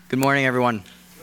Good morning, everyone.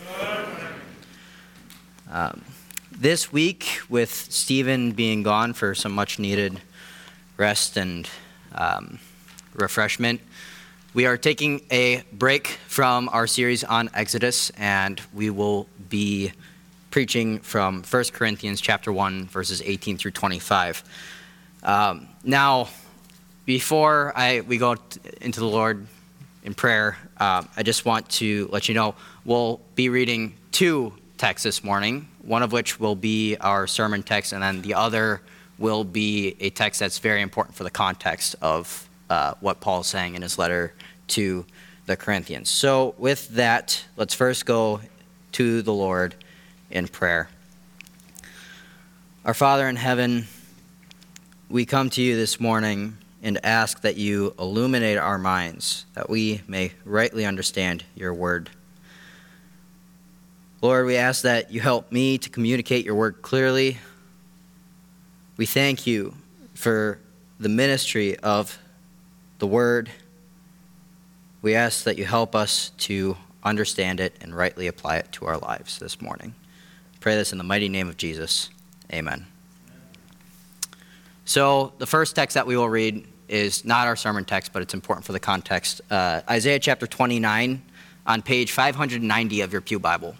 This week, with Stephen being gone for some much-needed rest and refreshment, we are taking a break from our series on Exodus, and we will be preaching from 1 Corinthians chapter 1, verses 18 through 25. Now, before we go into the Lord in prayer, I just want to let you know we'll be reading two texts this morning, one of which will be our sermon text, and then the other will be a text that's very important for the context of what Paul's saying in his letter to the Corinthians. So with that, let's first go to the Lord in prayer. Our Father in heaven, we come to you this morning and ask that you illuminate our minds, that we may rightly understand your word. Lord, we ask that you help me to communicate your word clearly. We thank you for the ministry of the word. We ask that you help us to understand it and rightly apply it to our lives this morning. Pray this in the mighty name of Jesus. Amen. So the first text that we will read is not our sermon text, but it's important for the context. Isaiah chapter 29 on page 590 of your pew Bible.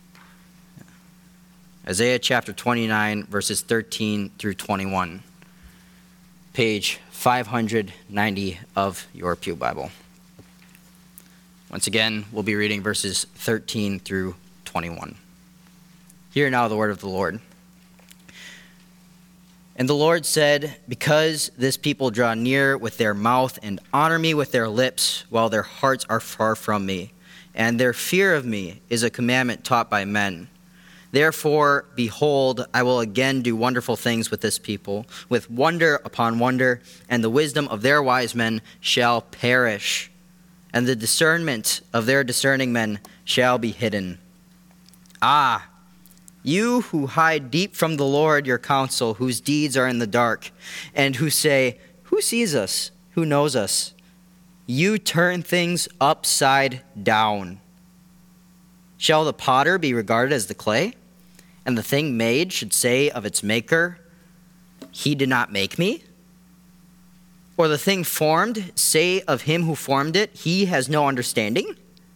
Isaiah chapter 29, verses 13 through 21. Page 590 of your pew Bible. Once again, we'll be reading verses 13 through 21. Hear now the word of the Lord. And the Lord said, because this people draw near with their mouth and honor me with their lips, while their hearts are far from me, and their fear of me is a commandment taught by men. Therefore, behold, I will again do wonderful things with this people, with wonder upon wonder, and the wisdom of their wise men shall perish, and the discernment of their discerning men shall be hidden. Ah, you who hide deep from the Lord your counsel, whose deeds are in the dark, and who say, who sees us? Who knows us? You turn things upside down. Shall the potter be regarded as the clay? And the thing made should say of its maker, he did not make me? Or the thing formed say of him who formed it, he has no understanding?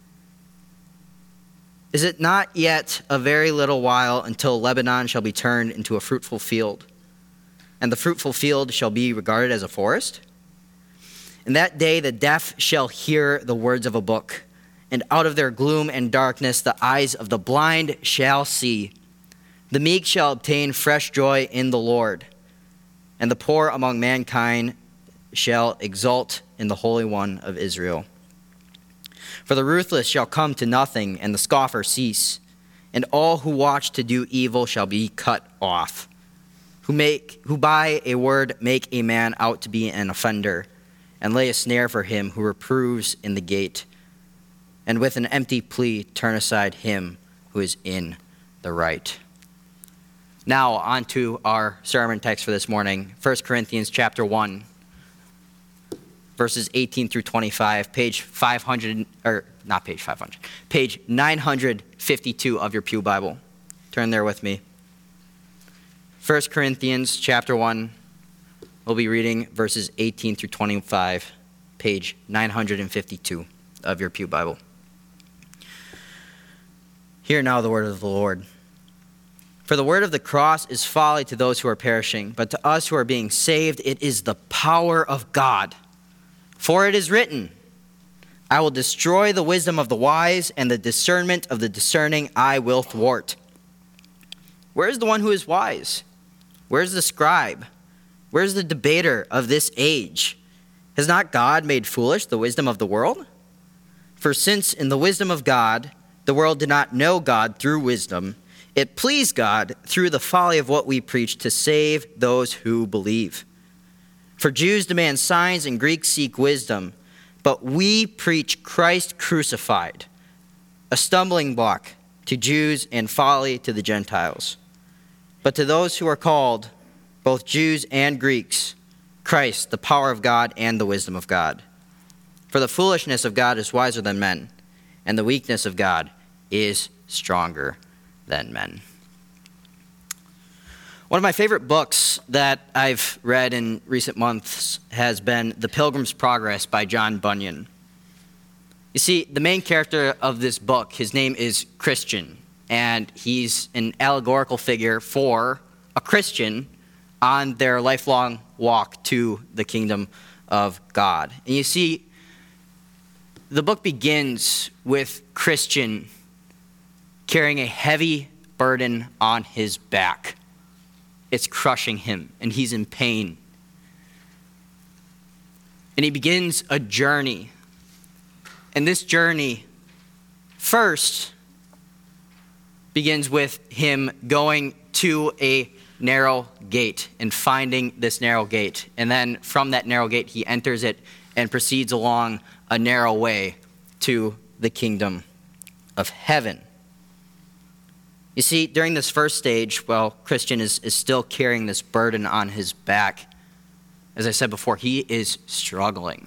Is it not yet a very little while until Lebanon shall be turned into a fruitful field, and the fruitful field shall be regarded as a forest? In that day the deaf shall hear the words of a book, and out of their gloom and darkness the eyes of the blind shall see. The meek shall obtain fresh joy in the Lord, and the poor among mankind shall exult in the Holy One of Israel. For the ruthless shall come to nothing, and the scoffer cease, and all who watch to do evil shall be cut off, who by a word make a man out to be an offender, and lay a snare for him who reproves in the gate, and with an empty plea turn aside him who is in the right. Now on to our sermon text for this morning, 1 Corinthians chapter 1. Verses 18 through 25, page 952 of your pew Bible. Turn there with me. 1 Corinthians chapter 1, we'll be reading verses 18 through 25, page 952 of your pew Bible. Hear now the word of the Lord. For the word of the cross is folly to those who are perishing, but to us who are being saved, it is the power of God. For it is written, I will destroy the wisdom of the wise, and the discernment of the discerning I will thwart. Where is the one who is wise? Where is the scribe? Where is the debater of this age? Has not God made foolish the wisdom of the world? For since in the wisdom of God, the world did not know God through wisdom, it pleased God through the folly of what we preach to save those who believe. For Jews demand signs and Greeks seek wisdom, but we preach Christ crucified, a stumbling block to Jews and folly to the Gentiles. But to those who are called, both Jews and Greeks, Christ, the power of God and the wisdom of God. For the foolishness of God is wiser than men, and the weakness of God is stronger than men. One of my favorite books that I've read in recent months has been The Pilgrim's Progress by John Bunyan. You see, the main character of this book, his name is Christian, and he's an allegorical figure for a Christian on their lifelong walk to the kingdom of God. And you see, the book begins with Christian carrying a heavy burden on his back. It's crushing him, and he's in pain. And he begins a journey. And this journey first begins with him going to a narrow gate and finding this narrow gate. And then from that narrow gate, he enters it and proceeds along a narrow way to the kingdom of heaven. You see, during this first stage, while Christian is still carrying this burden on his back, as I said before, he is struggling.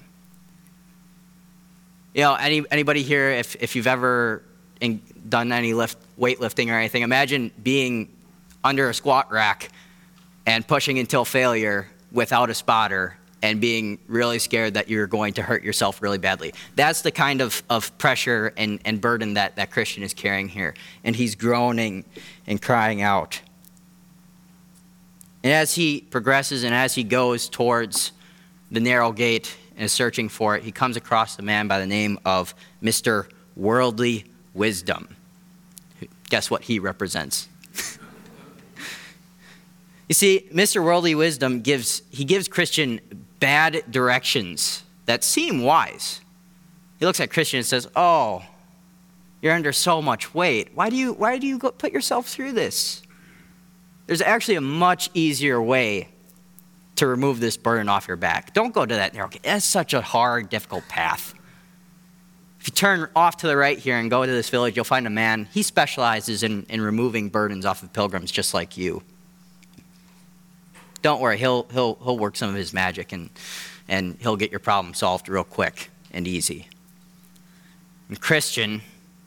You know, anybody here, if you've ever done any weightlifting or anything, imagine being under a squat rack and pushing until failure without a spotter and being really scared that you're going to hurt yourself really badly. That's the kind of pressure and burden that Christian is carrying here. And he's groaning and crying out. And as he progresses and as he goes towards the narrow gate and is searching for it, he comes across a man by the name of Mr. Worldly Wisdom. Guess what he represents? You see, Mr. Worldly Wisdom gives Christian bad directions that seem wise. He looks at Christian and says, "Oh, you're under so much weight. Why do you go put yourself through this? There's actually a much easier way to remove this burden off your back. Don't go to that narrow gate. That's such a hard, difficult path. If you turn off to the right here and go to this village, you'll find a man. He specializes in removing burdens off of pilgrims just like you. Don't worry, he'll work some of his magic and he'll get your problem solved real quick and easy." And Christian,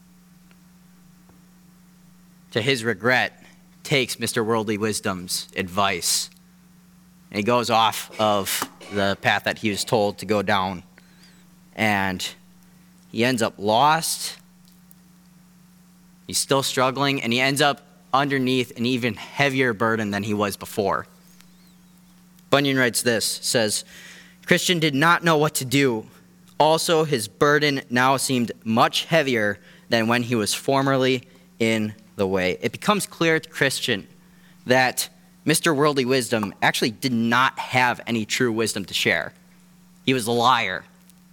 to his regret, takes Mr. Worldly Wisdom's advice. And he goes off of the path that he was told to go down. And he ends up lost. He's still struggling, and he ends up underneath an even heavier burden than he was before. Bunyan writes this, says, "Christian did not know what to do. Also, his burden now seemed much heavier than when he was formerly in the way." It becomes clear to Christian that Mr. Worldly Wisdom actually did not have any true wisdom to share. He was a liar.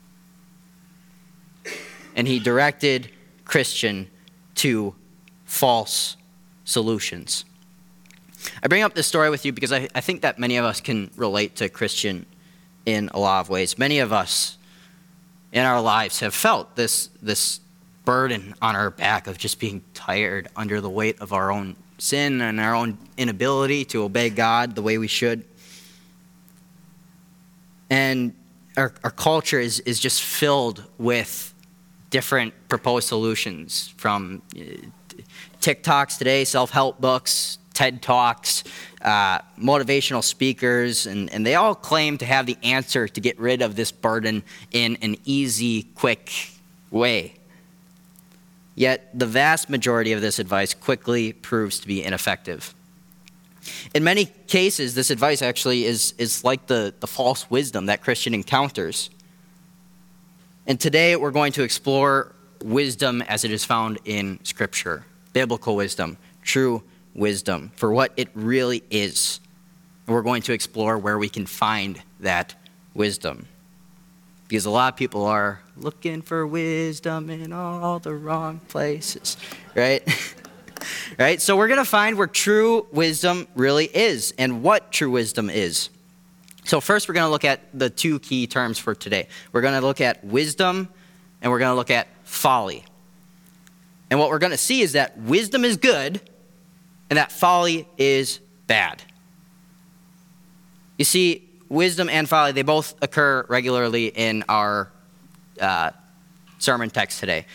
And he directed Christian to false solutions. I bring up this story with you because I think that many of us can relate to Christian in a lot of ways. Many of us in our lives have felt this burden on our back of just being tired under the weight of our own sin and our own inability to obey God the way we should. And our culture is just filled with different proposed solutions, from TikToks today, self-help books, TED Talks, motivational speakers, and they all claim to have the answer to get rid of this burden in an easy, quick way. Yet the vast majority of this advice quickly proves to be ineffective. In many cases, this advice actually is like the false wisdom that Christian encounters. And today we're going to explore wisdom as it is found in Scripture, biblical wisdom, true wisdom, for what it really is. And we're going to explore where we can find that wisdom. Because a lot of people are looking for wisdom in all the wrong places, right? Right? So we're going to find where true wisdom really is and what true wisdom is. So first we're going to look at the two key terms for today. We're going to look at wisdom and we're going to look at folly. And what we're going to see is that wisdom is good and that folly is bad. You see, wisdom and folly, they both occur regularly in our sermon text today.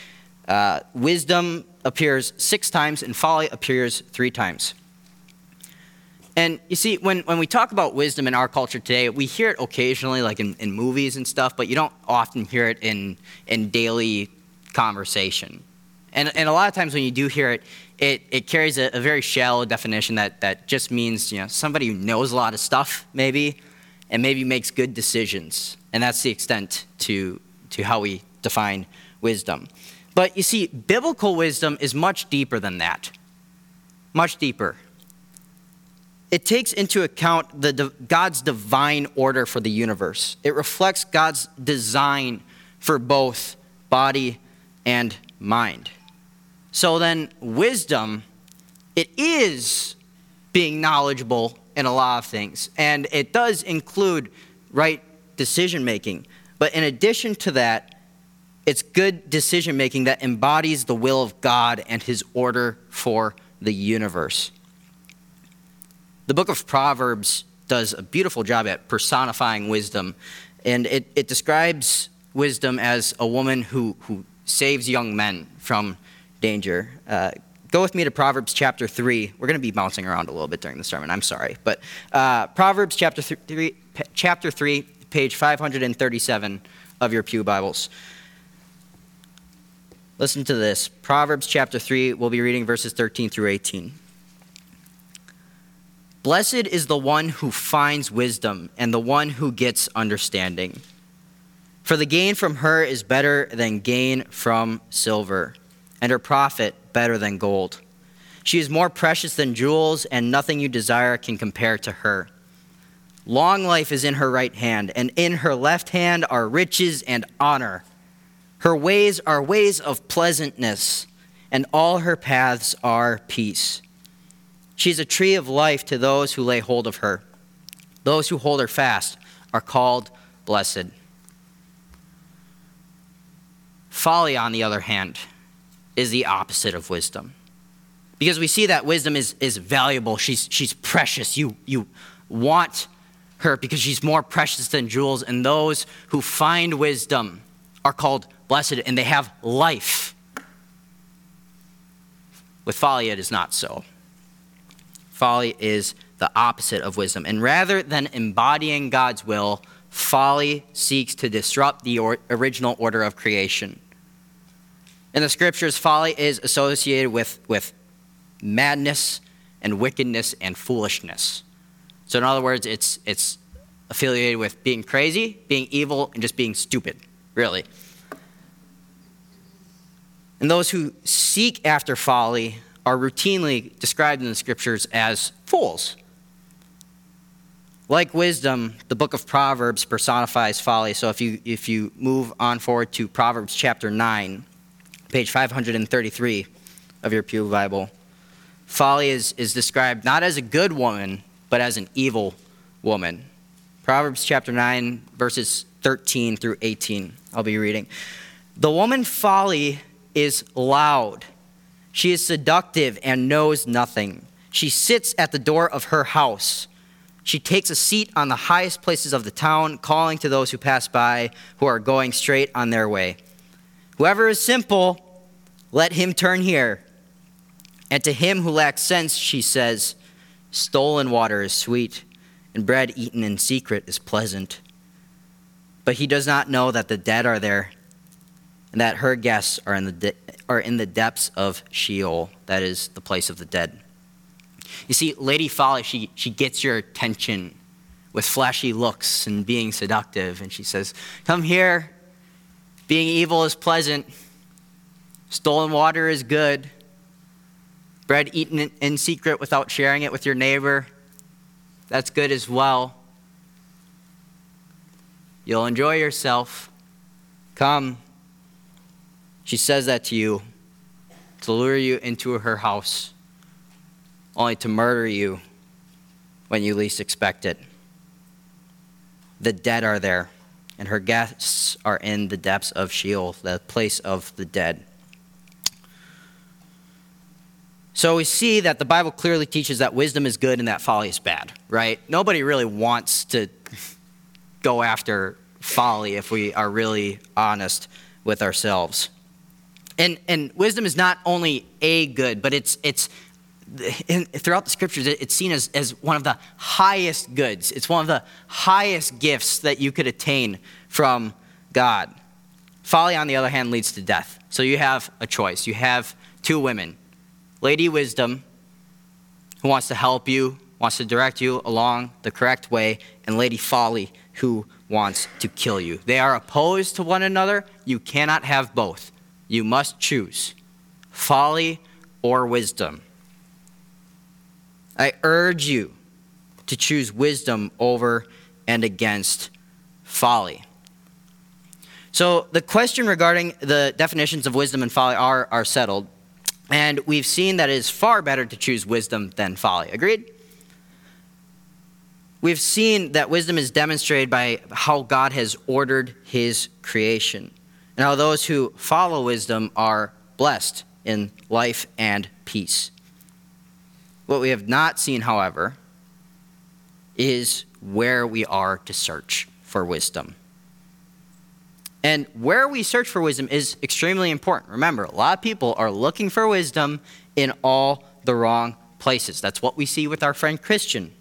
Wisdom appears 6 times and folly appears 3 times. And you see, when we talk about wisdom in our culture today, we hear it occasionally, like in movies and stuff, but you don't often hear it in daily conversation. And a lot of times when you do hear it, it carries a very shallow definition that just means, somebody who knows a lot of stuff, maybe, and maybe makes good decisions. And that's the extent to how we define wisdom. But you see, biblical wisdom is much deeper than that. Much deeper. It takes into account God's divine order for the universe. It reflects God's design for both body and mind. So then, wisdom, it is being knowledgeable in a lot of things. And it does include right decision-making. But in addition to that, it's good decision-making that embodies the will of God and his order for the universe. The book of Proverbs does a beautiful job at personifying wisdom. And it describes wisdom as a woman who saves young men from danger. Go with me to Proverbs chapter 3. We're going to be bouncing around a little bit during the sermon. I'm sorry. But Proverbs chapter 3, page 537 of your pew Bibles. Listen to this. Proverbs chapter 3, we'll be reading verses 13 through 18. Blessed is the one who finds wisdom and the one who gets understanding. For the gain from her is better than gain from silver, and her profit better than gold. She is more precious than jewels, and nothing you desire can compare to her. Long life is in her right hand, and in her left hand are riches and honor. Her ways are ways of pleasantness, and all her paths are peace. She is a tree of life to those who lay hold of her. Those who hold her fast are called blessed. Folly, on the other hand, is the opposite of wisdom. Because we see that wisdom is valuable. She's precious. You want her because she's more precious than jewels. And those who find wisdom are called blessed, and they have life. With folly, it is not so. Folly is the opposite of wisdom. And rather than embodying God's will, folly seeks to disrupt the original order of creation. In the scriptures, folly is associated with madness and wickedness and foolishness. So in other words, it's affiliated with being crazy, being evil, and just being stupid, really. And those who seek after folly are routinely described in the scriptures as fools. Like wisdom, the book of Proverbs personifies folly. So if you move on forward to Proverbs chapter 9, page 533 of your pew Bible, folly is described not as a good woman, but as an evil woman. Proverbs chapter 9, verses 13 through 18, I'll be reading. The woman folly is loud. She is seductive and knows nothing. She sits at the door of her house. She takes a seat on the highest places of the town, calling to those who pass by, who are going straight on their way. Whoever is simple, let him turn here. And to him who lacks sense, she says, stolen water is sweet, and bread eaten in secret is pleasant. But he does not know that the dead are there, and that her guests are in the depths of Sheol, that is, the place of the dead. You see, Lady Folly, she gets your attention with flashy looks and being seductive, and she says, come here, being evil is pleasant, stolen water is good, bread eaten in secret without sharing it with your neighbor, that's good as well. You'll enjoy yourself. Come. She says that to you to lure you into her house, only to murder you when you least expect it. The dead are there, and her guests are in the depths of Sheol, the place of the dead. So we see that the Bible clearly teaches that wisdom is good and that folly is bad, right? Nobody really wants to go after folly if we are really honest with ourselves. And wisdom is not only a good, but throughout the scriptures, it's seen as one of the highest goods. It's one of the highest gifts that you could attain from God. Folly, on the other hand, leads to death. So you have a choice. You have two women. Lady Wisdom, who wants to help you, wants to direct you along the correct way, and Lady Folly, who wants to kill you. They are opposed to one another. You cannot have both. You must choose folly or wisdom. I urge you to choose wisdom over and against folly. So the question regarding the definitions of wisdom and folly are settled, and we've seen that it is far better to choose wisdom than folly. Agreed? We've seen that wisdom is demonstrated by how God has ordered his creation, and how those who follow wisdom are blessed in life and peace. What we have not seen, however, is where we are to search for wisdom. And where we search for wisdom is extremely important. Remember, a lot of people are looking for wisdom in all the wrong places. That's what we see with our friend Christian.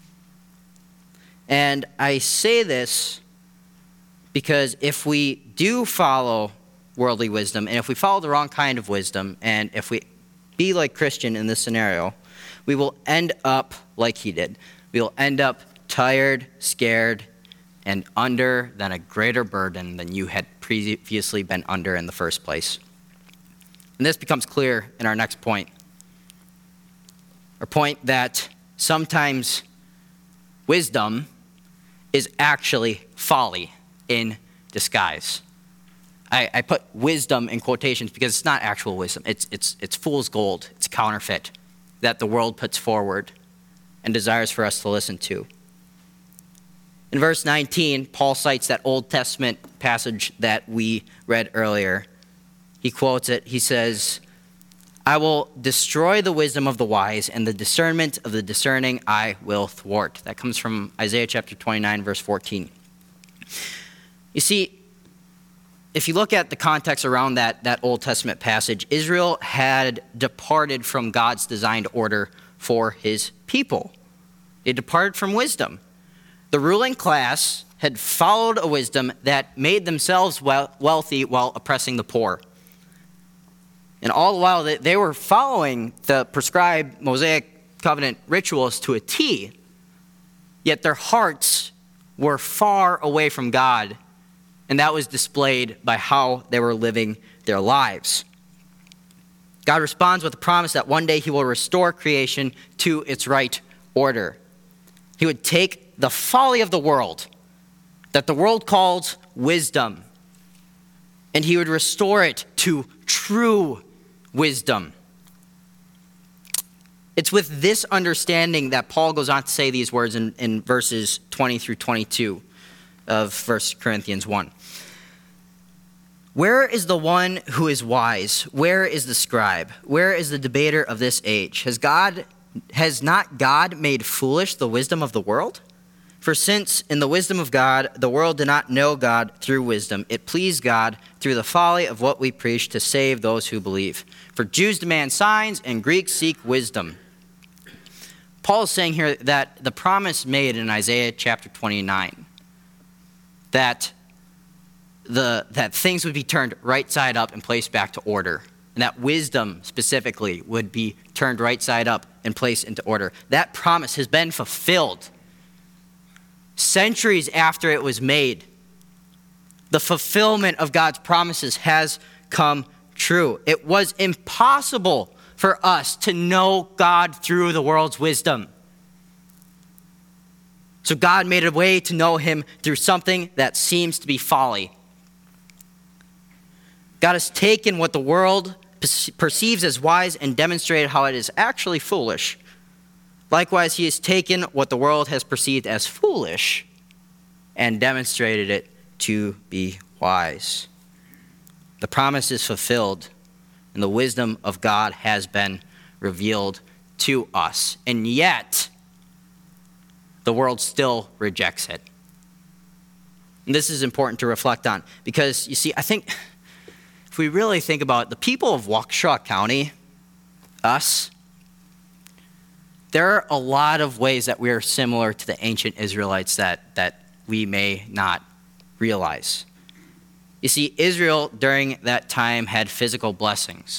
And I say this because if we do follow worldly wisdom, and if we follow the wrong kind of wisdom, and if we be like Christian in this scenario, we will end up like he did. We will end up tired, scared, and under than a greater burden than you had previously been under in the first place. And this becomes clear in our next point. Our point that sometimes wisdom is actually folly in disguise. I put wisdom in quotations because it's not actual wisdom. It's fool's gold. It's counterfeit that the world puts forward and desires for us to listen to. In verse 19, Paul cites that Old Testament passage that we read earlier. He quotes it. He says, "I will destroy the wisdom of the wise, and the discernment of the discerning I will thwart." That comes from Isaiah chapter 29, verse 14. You see, if you look at the context around that Old Testament passage, Israel had departed from God's designed order for his people. They departed from wisdom. The ruling class had followed a wisdom that made themselves wealthy while oppressing the poor. And all the while they were following the prescribed Mosaic covenant rituals to a T, yet their hearts were far away from God, and that was displayed by how they were living their lives. God responds with the promise that one day he will restore creation to its right order. He would take the folly of the world, that the world calls wisdom, and he would restore it to true wisdom. It's with this understanding that Paul goes on to say these words in verses 20 through 22 of 1 Corinthians 1. "Where is the one who is wise? Where is the scribe? Where is the debater of this age? Has not God made foolish the wisdom of the world? For since in the wisdom of God, the world did not know God through wisdom, it pleased God through the folly of what we preach to save those who believe. For Jews demand signs and Greeks seek wisdom." Paul is saying here that the promise made in Isaiah chapter 29, that things would be turned right side up and placed back to order, and that wisdom specifically would be turned right side up and placed into order. That promise has been fulfilled centuries after it was made. The fulfillment of God's promises has come true. It was impossible for us to know God through the world's wisdom. So God made a way to know him through something that seems to be folly. God has taken what the world perceives as wise and demonstrated how it is actually foolish. Likewise, he has taken what the world has perceived as foolish and demonstrated it to be wise. The promise is fulfilled, and the wisdom of God has been revealed to us. And yet, the world still rejects it. And this is important to reflect on, because, you see, I think if we really think about it, the people of Waukesha County, us, there are a lot of ways that we are similar to the ancient Israelites that we may not realize. You see, Israel during that time had physical blessings.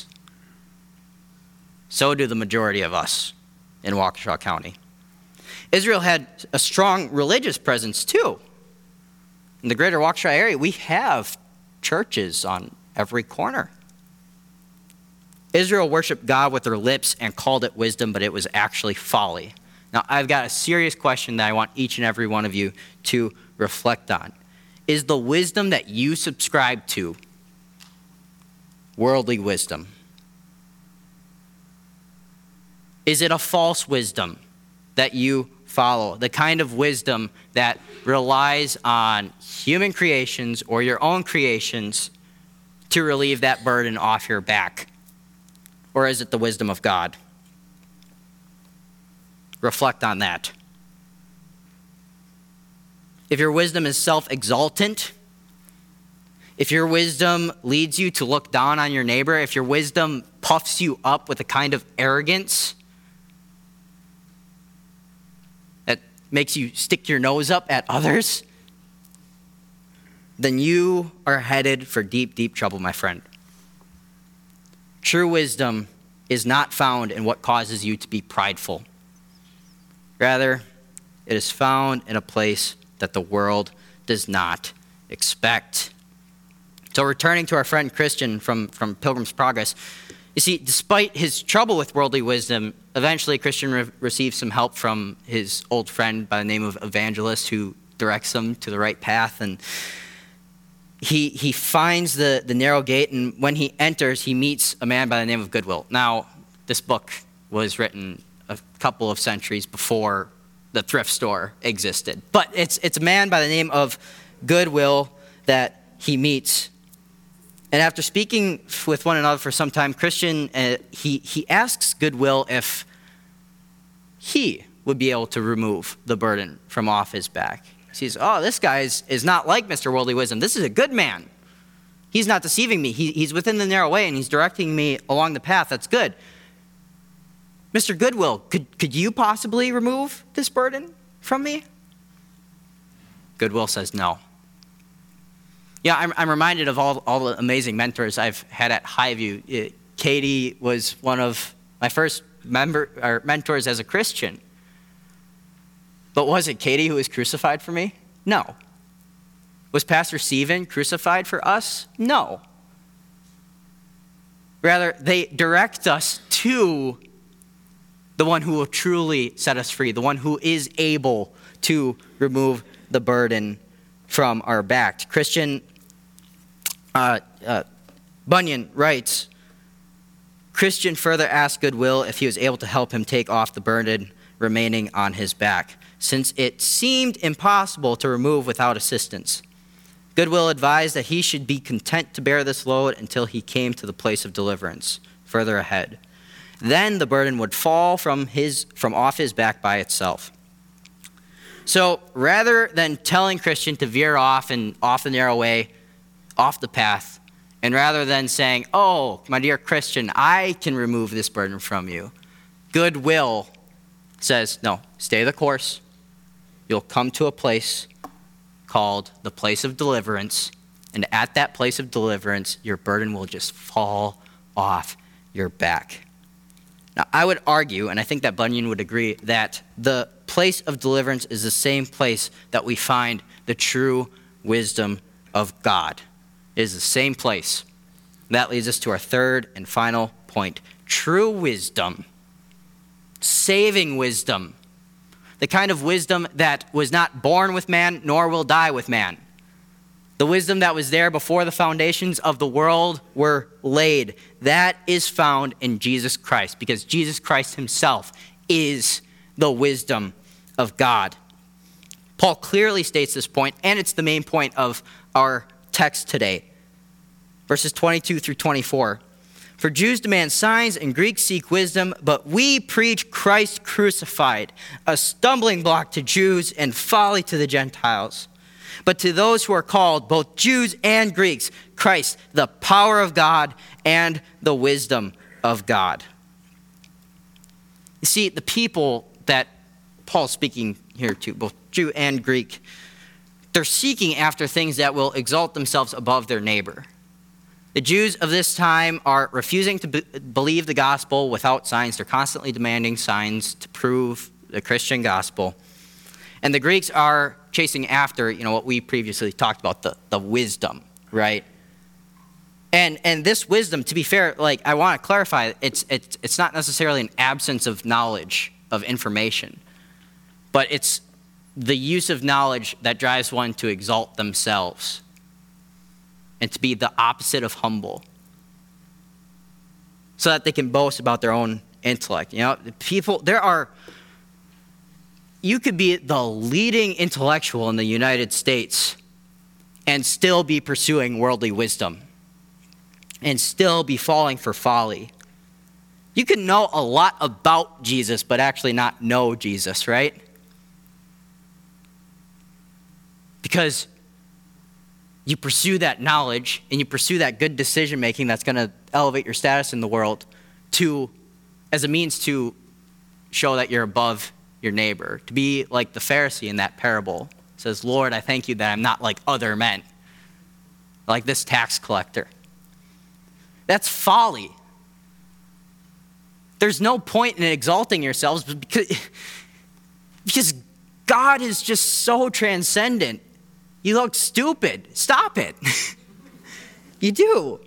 So do the majority of us in Waukesha County. Israel had a strong religious presence too. In the greater Waukesha area, we have churches on every corner. Israel worshiped God with their lips and called it wisdom, but it was actually folly. Now, I've got a serious question that I want each and every one of you to reflect on. Is the wisdom that you subscribe to worldly wisdom? Is it a false wisdom that you follow? The kind of wisdom that relies on human creations or your own creations to relieve that burden off your back? Or is it the wisdom of God? Reflect on that. If your wisdom is self-exaltant, if your wisdom leads you to look down on your neighbor, if your wisdom puffs you up with a kind of arrogance that makes you stick your nose up at others, then you are headed for deep, deep trouble, my friend. True wisdom is not found in what causes you to be prideful. Rather, it is found in a place that the world does not expect. So returning to our friend Christian from Pilgrim's Progress, you see, despite his trouble with worldly wisdom, eventually Christian receives some help from his old friend by the name of Evangelist, who directs him to the right path. And he finds the narrow gate, and when he enters, he meets a man by the name of Goodwill. Now, this book was written a couple of centuries before the thrift store existed. But it's a man by the name of Goodwill that he meets. And after speaking with one another for some time, Christian, he asks Goodwill if he would be able to remove the burden from off his back. He says, oh, this guy is not like Mr. Worldly Wisdom. This is a good man. He's not deceiving me. He's within the narrow way, and he's directing me along the path. That's good. Mr. Goodwill, could you possibly remove this burden from me? Goodwill says no. Yeah, I'm reminded of all the amazing mentors I've had at Highview. Katie was one of my first mentors as a Christian. But was it Katie who was crucified for me? No. Was Pastor Stephen crucified for us? No. Rather, they direct us to the one who will truly set us free, the one who is able to remove the burden from our back. Christian Bunyan writes, Christian further asked Goodwill if he was able to help him take off the burden remaining on his back, since it seemed impossible to remove without assistance. Goodwill advised that he should be content to bear this load until he came to the place of deliverance, further ahead. Then the burden would fall from off his back by itself. So rather than telling Christian to veer off and off the narrow way, off the path, and rather than saying, oh, my dear Christian, I can remove this burden from you, Goodwill says, no, stay the course. You'll come to a place called the place of deliverance, and at that place of deliverance, your burden will just fall off your back. Now, I would argue, and I think that Bunyan would agree, that the place of deliverance is the same place that we find the true wisdom of God. It is the same place. That leads us to our third and final point. True wisdom, saving wisdom, the kind of wisdom that was not born with man nor will die with man. The wisdom that was there before the foundations of the world were laid. That is found in Jesus Christ, because Jesus Christ himself is the wisdom of God. Paul clearly states this point, and it's the main point of our text today. Verses 22 through 24. For Jews demand signs and Greeks seek wisdom, but we preach Christ crucified, a stumbling block to Jews and folly to the Gentiles. But to those who are called, both Jews and Greeks, Christ, the power of God and the wisdom of God. You see, the people that Paul's speaking here to, both Jew and Greek, they're seeking after things that will exalt themselves above their neighbor. The Jews of this time are refusing to believe the gospel without signs. They're constantly demanding signs to prove the Christian gospel. And the Greeks are chasing after, what we previously talked about, the wisdom, right? And this wisdom, to be fair, I want to clarify, it's not necessarily an absence of knowledge, of information, but it's the use of knowledge that drives one to exalt themselves and to be the opposite of humble, so that they can boast about their own intellect. You could be the leading intellectual in the United States and still be pursuing worldly wisdom and still be falling for folly. You can know a lot about Jesus, but actually not know Jesus, right? Because you pursue that knowledge and you pursue that good decision making that's going to elevate your status in the world as a means to show that you're above your neighbor. To be like the Pharisee in that parable. It says, Lord, I thank you that I'm not like other men, like this tax collector. That's folly. There's no point in exalting yourselves because God is just so transcendent. You look stupid. Stop it. You do.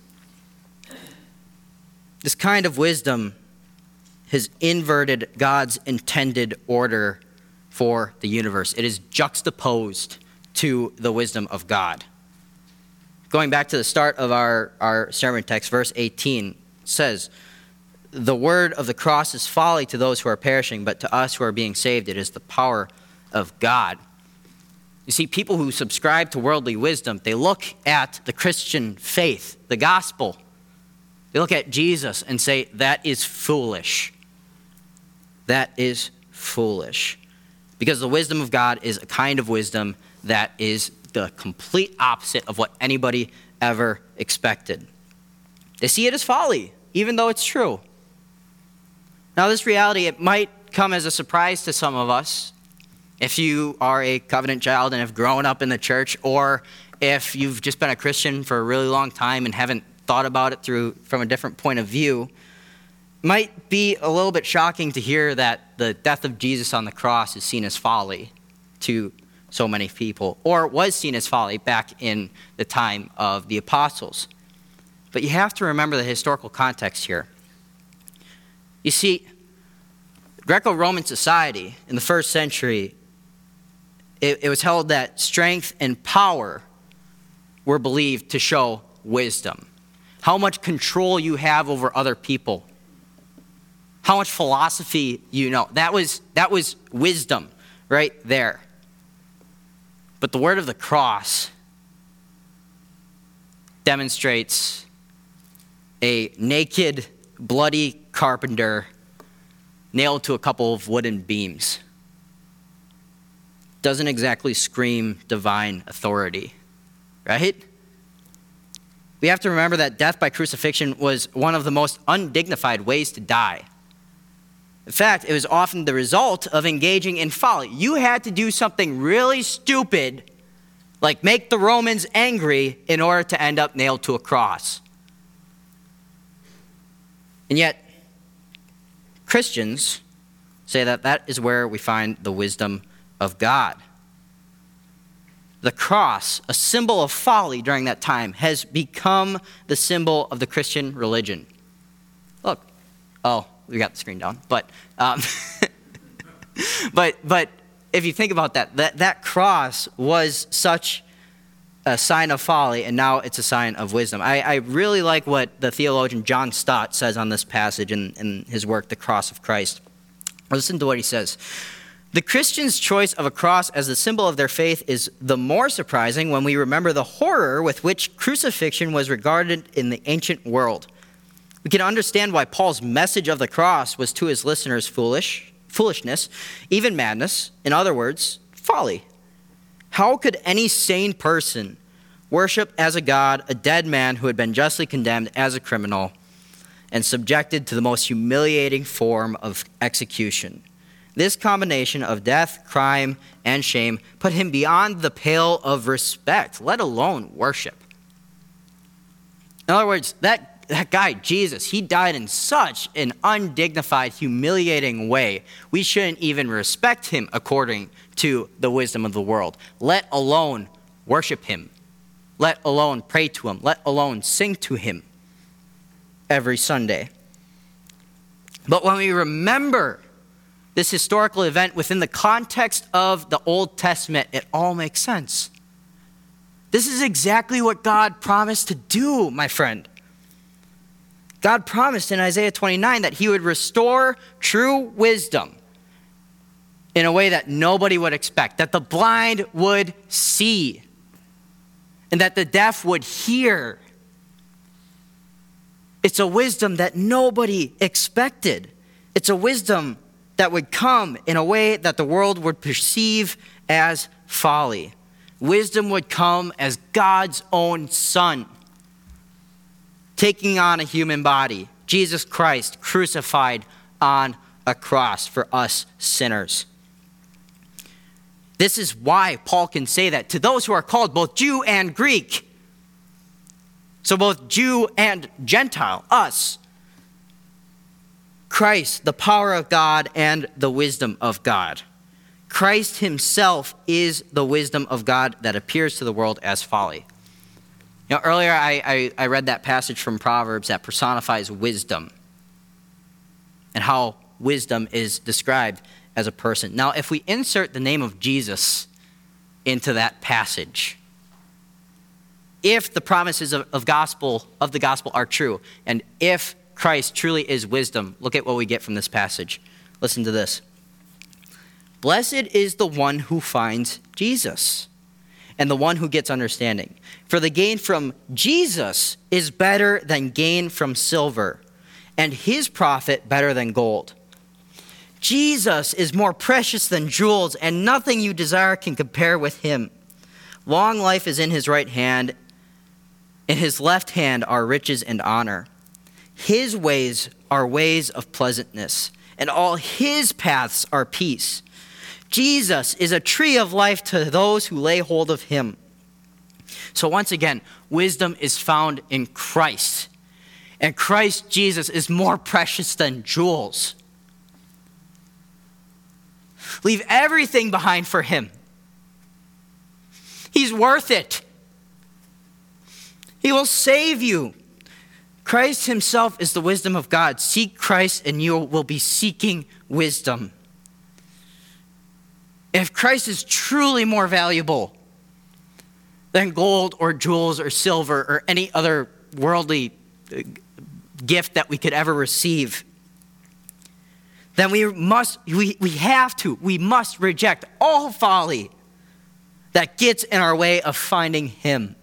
This kind of wisdom has inverted God's intended order for the universe. It is juxtaposed to the wisdom of God. Going back to the start of our sermon text, verse 18 says, the word of the cross is folly to those who are perishing, but to us who are being saved, it is the power of God. You see, people who subscribe to worldly wisdom, they look at the Christian faith, the gospel. They look at Jesus and say, that is foolish. That is foolish. Because the wisdom of God is a kind of wisdom that is the complete opposite of what anybody ever expected. They see it as folly, even though it's true. Now, this reality, it might come as a surprise to some of us if you are a covenant child and have grown up in the church, or if you've just been a Christian for a really long time and haven't thought about it from a different point of view. It might be a little bit shocking to hear that the death of Jesus on the cross is seen as folly to so many people, or was seen as folly back in the time of the apostles. But you have to remember the historical context here. You see, Greco-Roman society in the first century, it was held that strength and power were believed to show wisdom. How much control you have over other people. How much philosophy you know. That was wisdom right there. But the word of the cross demonstrates a naked, bloody carpenter nailed to a couple of wooden beams. Doesn't exactly scream divine authority, right? We have to remember that death by crucifixion was one of the most undignified ways to die. In fact, it was often the result of engaging in folly. You had to do something really stupid, like make the Romans angry, in order to end up nailed to a cross. And yet, Christians say that is where we find the wisdom of God. The cross, a symbol of folly during that time, has become the symbol of the Christian religion. Look. Oh, we got the screen down. But but if you think about that cross was such a sign of folly, and now it's a sign of wisdom. I really like what the theologian John Stott says on this passage in his work, The Cross of Christ. Listen to what he says. The Christian's choice of a cross as the symbol of their faith is the more surprising when we remember the horror with which crucifixion was regarded in the ancient world. We can understand why Paul's message of the cross was to his listeners foolishness, even madness, in other words, folly. How could any sane person worship as a god a dead man who had been justly condemned as a criminal and subjected to the most humiliating form of execution? This combination of death, crime, and shame put him beyond the pale of respect, let alone worship. In other words, that guy, Jesus, he died in such an undignified, humiliating way. We shouldn't even respect him according to the wisdom of the world, let alone worship him, let alone pray to him, let alone sing to him every Sunday. But when we remember this historical event within the context of the Old Testament, it all makes sense. This is exactly what God promised to do, my friend. God promised in Isaiah 29 that he would restore true wisdom in a way that nobody would expect, that the blind would see, and that the deaf would hear. It's a wisdom that nobody expected. It's a wisdom that would come in a way that the world would perceive as folly. Wisdom would come as God's own Son, taking on a human body, Jesus Christ crucified on a cross for us sinners. This is why Paul can say that to those who are called both Jew and Greek. So both Jew and Gentile, us. Christ, the power of God and the wisdom of God. Christ himself is the wisdom of God that appears to the world as folly. You know, earlier I read that passage from Proverbs that personifies wisdom and how wisdom is described as a person. Now, if we insert the name of Jesus into that passage, if the promises of the gospel are true, and if Christ truly is wisdom, look at what we get from this passage. Listen to this. Blessed is the one who finds Jesus and the one who gets understanding. For the gain from Jesus is better than gain from silver, and his profit better than gold. Jesus is more precious than jewels, and nothing you desire can compare with him. Long life is in his right hand. In his left hand are riches and honor. His ways are ways of pleasantness, and all his paths are peace. Jesus is a tree of life to those who lay hold of him. So once again, wisdom is found in Christ. And Christ Jesus is more precious than jewels. Leave everything behind for him. He's worth it. He will save you. Christ himself is the wisdom of God. Seek Christ and you will be seeking wisdom. If Christ is truly more valuable than gold or jewels or silver or any other worldly gift that we could ever receive, then we must reject all folly that gets in our way of finding him.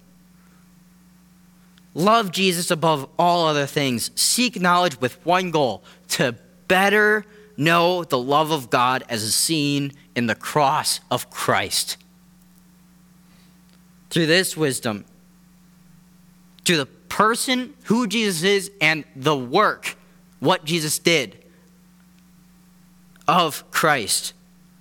Love Jesus above all other things. Seek knowledge with one goal, to better know the love of God as seen in the cross of Christ. Through this wisdom, through the person who Jesus is and the work, what Jesus did of Christ,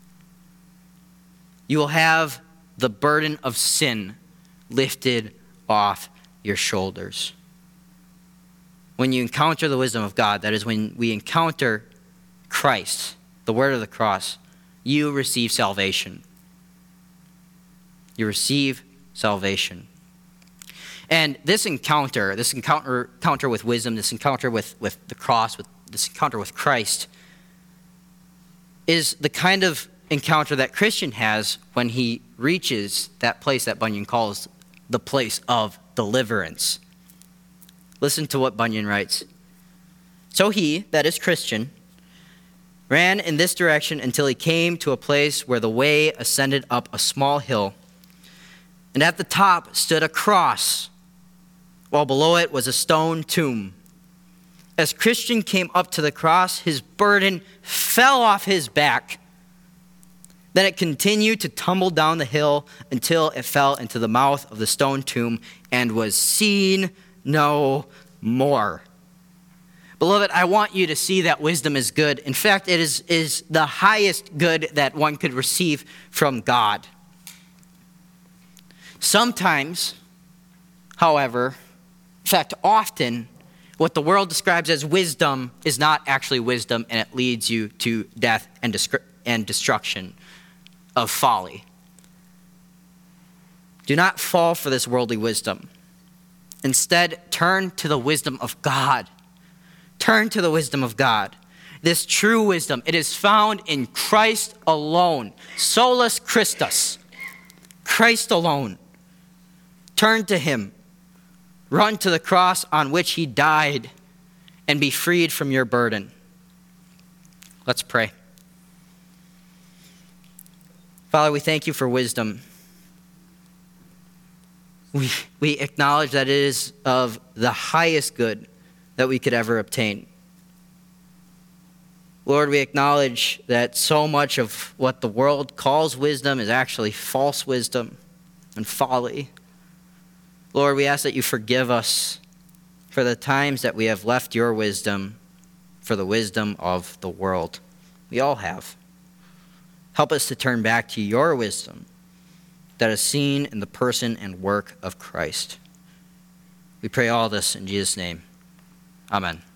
you will have the burden of sin lifted off your shoulders. When you encounter the wisdom of God, that is when we encounter Christ, the word of the cross, you receive salvation. You receive salvation. And this encounter with wisdom, this encounter with the cross, this encounter with Christ, is the kind of encounter that Christian has when he reaches that place that Bunyan calls the place of deliverance. Listen to what Bunyan writes. So he, that is Christian, ran in this direction until he came to a place where the way ascended up a small hill, and at the top stood a cross, while below it was a stone tomb. As Christian came up to the cross, his burden fell off his back. Then it continued to tumble down the hill until it fell into the mouth of the stone tomb and was seen no more. Beloved, I want you to see that wisdom is good. In fact, it is the highest good that one could receive from God. Sometimes, however, in fact, often, what the world describes as wisdom is not actually wisdom, and it leads you to death and destruction of folly. Do not fall for this worldly wisdom. Instead, turn to the wisdom of God. Turn to the wisdom of God. This true wisdom, it is found in Christ alone. Solus Christus. Christ alone. Turn to him. Run to the cross on which he died and be freed from your burden. Let's pray. Father, we thank you for wisdom. We acknowledge that it is of the highest good that we could ever obtain. Lord, we acknowledge that so much of what the world calls wisdom is actually false wisdom and folly. Lord, we ask that you forgive us for the times that we have left your wisdom for the wisdom of the world. We all have. Help us to turn back to your wisdom that is seen in the person and work of Christ. We pray all this in Jesus' name. Amen.